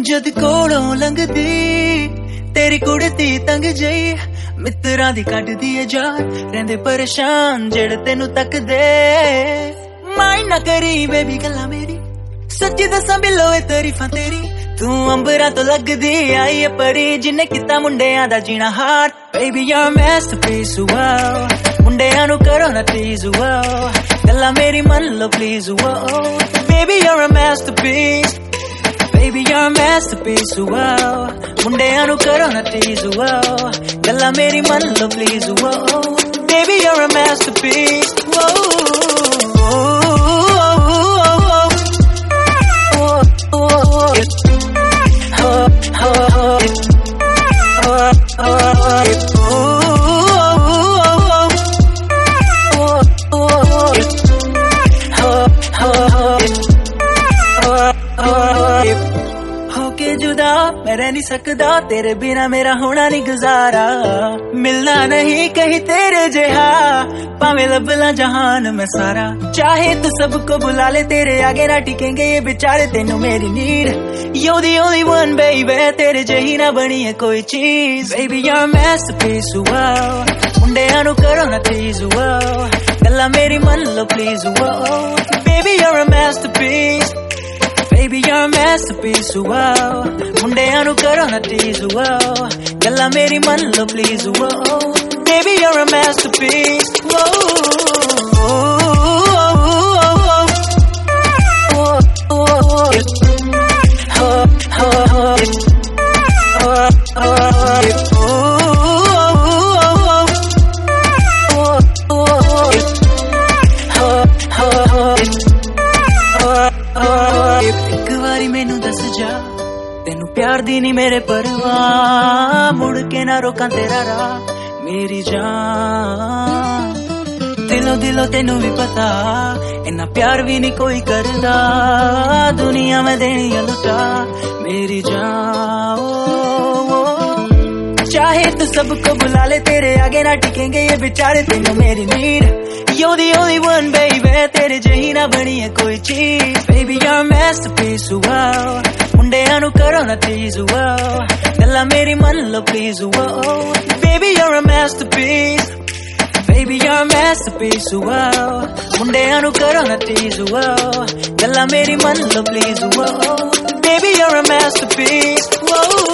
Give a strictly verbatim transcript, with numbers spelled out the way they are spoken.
जद कोलों लंघदी तेरी कुड़ती तंग जई मित्रां दी कड्डदी ए जान रहिंदे परेशान जेड़े तेनू तकदे माइंड ना करी बेबी गल्लां मेरी सच्ची दस्सां बिलो ए तारीफां तेरी तू अंबरां तो लगदी आई ए परी जिन्ने किता मुंडियां दा जीना हार baby you're a masterpiece wow मुंडियां नू करो ना tease wow गल्लां मेरी मन लो please wow baby you're a masterpiece Baby, you're a masterpiece, wow मुंडियां नू करो ना tease, wow गल्लां मेरी मन लो please, wow Baby, you're a masterpiece, wow होके जुदा मैं रह नहीं सकदा तेरे बिना मेरा होना नहीं गुजारा मिलना नहीं कहीं तेरे जहा पावे लबला जहान में सारा चाहे तो सबको बुला ले तेरे आगे ना टिकेंगे ये बेचारे तेनू मेरी need You're the only one baby तेरे जही ना बनी है कोई चीज Baby you're a masterpiece wow मुंडियां नू करो ना tease wow गल्लां मेरी मन लो please wow Baby you're a masterpiece Baby, you're a masterpiece, wow मुंडियां नू करो ना tease, wow गल्लां मेरी मन लो please, wow Baby, you're a masterpiece, wow एक बारी मैनू दस जा तेनू प्यार दी नी मेरे परवाह मुड़ के ना रोकां तेरा राह मेरी जान दिलों दिलों तेनू भी पता इन्ना प्यार भी नहीं कोई करदा दुनिया में देनी है लुटा मेरी जान ओ, ओ। चाहे तू सबको बुला ले तेरे आगे ना टिकेंगे ये बेचारे तेनू मेरी need You're the only one baby तेरे जही ना बनी है कोई चीज Baby you're a masterpiece wow मुंडियां नू करो ना tease wow गल्लां मेरी मन लो please wow Baby you're a masterpiece Baby you're a masterpiece wow मुंडियां नू करो ना tease wow गल्लां मेरी मन लो please wow Baby you're a masterpiece wow